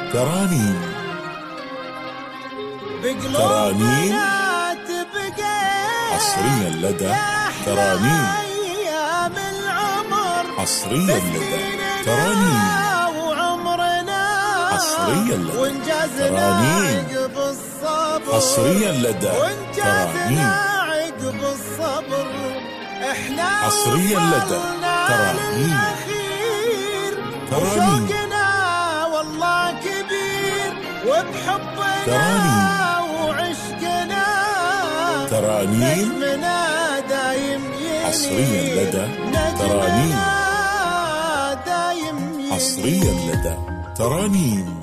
ترانيم ترانيم حصريا لدى ترانيم حصريا لدى ترانيم حصريا لدى ترانيم حصريا لدى ترانيم حصريا لدى ترانيم وشوقنا والله كبير وبحبنا وعشقنا ترانيم نجمنا دايم حصريا لدى ترانيم حصريا لدى ترانيم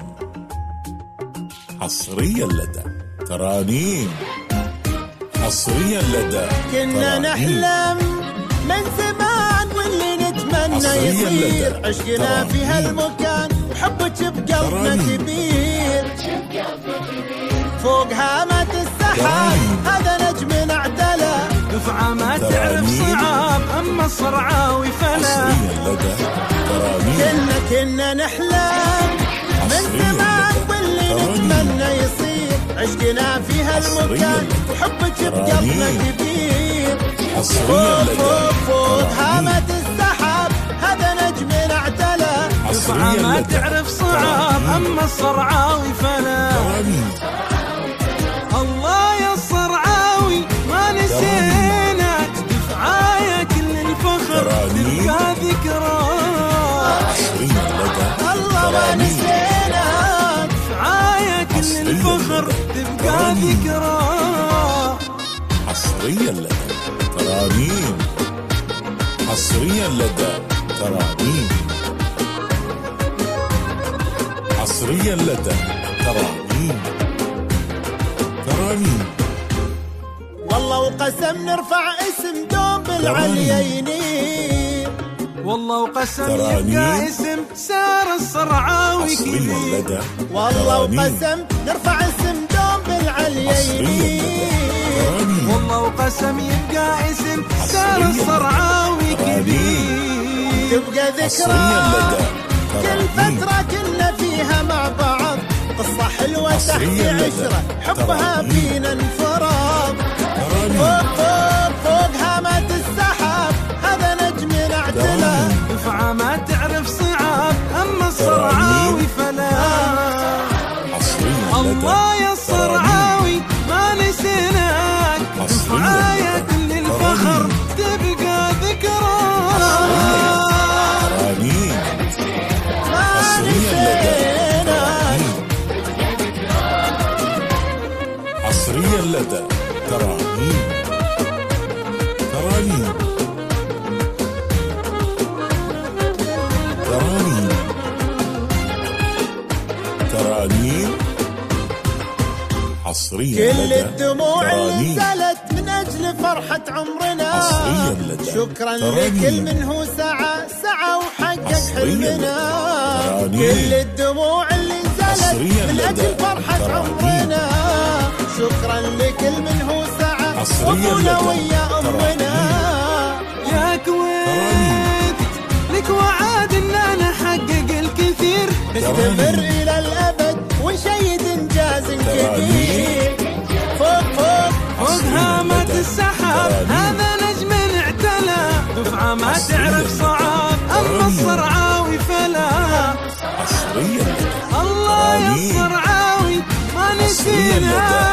حصريا لدى ترانيم حصريا لدى كنا نحلم من زمان واللي نتمنى يصير عشقنا في هالمكان وحبك بقلبنا كبير فوق هامة السحاب هذا نجم اعتلى دفعة ما تعرف صعاب أما الصرعاوي فلا كنا نحلم من زمان واللي نتمنى يصير عشقنا في هالمكان وحبك بقلبنا كبير فوق هامة السحاب هذا نجم اعتلى دفعة ما تعرف صعاب أما الصرعاوي فلا الله يا الصرعاوي ما نسيناك دفعايا كل الفخر تبقى ذكرى الله ما نسيناك دفعايا كل الفخر تبقى ذكرى حصريا لدى ترانيم حصريا لدى ترانيم حصريا لدى ترانيم ترانيم والله وقسم نرفع اسم دوم بالعليين والله وقسم يبقى اسم سار الصرعاوي كبير والله وقسم نرفع اسم دوم بالعليين والله وقسم يبقى اسم سار الصرعاوي كبير تبقى ذكرى كل فترة كنا فيها مع بعض قصة حلوة تحكي عشرة حبها فينا انفراد فوق هامة السحاب هذا نجم اعتلى دفعة ما تعرف صعاب أما الصرعاوي فلا الله يا الصرعاوي ما نسيناك دفعايا كل الفخر تبقى ذكرى حصريا لدى ترانيم ترانيم ترانيم ترانيم حصريا كل لدى الدموع اللي نزلت من أجل فرحة عمرنا شكرا لكل من هو سعى وحقق حلمنا كل الدموع اللي نزلت من أجل فرحة عمرنا شكرا لكل من هو سعى وقوله ويا أمنا يا كويت لك وعد إننا نحقق الكثير نستمر إلى الأبد ونشيد إنجاز كبير فوق هامة السحاب هذا نجم اعتلى دفعة ما تعرف صعاب أما الصرعاوي فلا الله يا الصرعاوي ما نسينا